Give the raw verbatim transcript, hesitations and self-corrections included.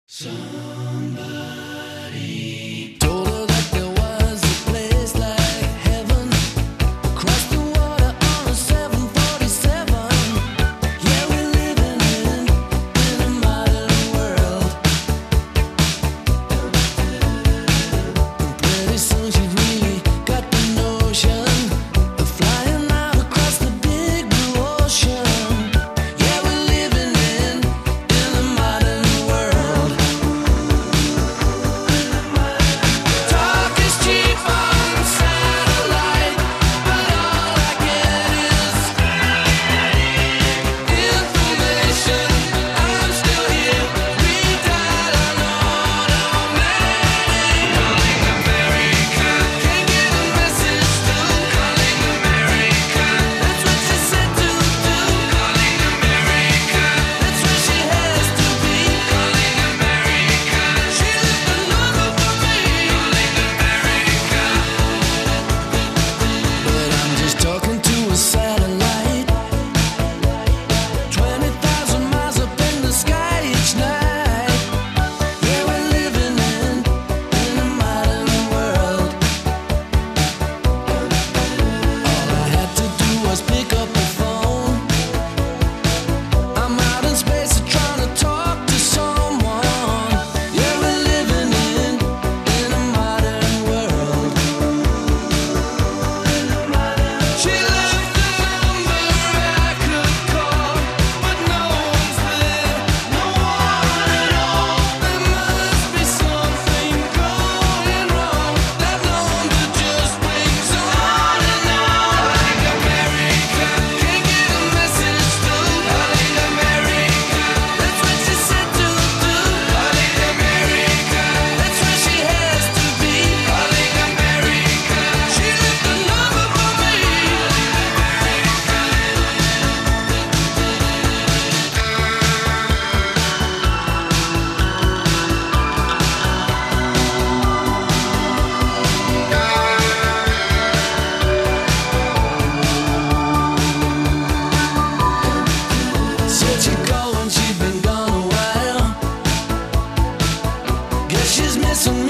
Somebody told her that there was a place like heaven across the water on a seven forty-seven. Yeah, we're living in, in a modern world. And pretty soon she really got the notion of flying out across the big blue ocean. Yeah, we're living in, in a modern world. Talk is cheap on satellite, but all I get is information. I'm still here, we died on automatic. Calling America, can't get a message through. Calling America, that's what she said to do. Calling America, that's where she has to be. Calling America, she left a number for me. Calling America, but I'm just talking to a satellite. Twenty thousand miles up in the sky each night. Yeah, we're living in, in a modern world. All I had to do was pick up the phone. I'm out in space trying to talk to someone. Yeah, we're living in, in a modern world. She left the number I could call, but no one's there, no one at all. There must be something going wrong. That number just rings on and on. Calling America, can't get a message through. Calling America, that's what she said to do. Calling America, that's where she has to be. Calling America, she left a number for me. Said she'd call when she'd been gone a while. Guess she's missing me.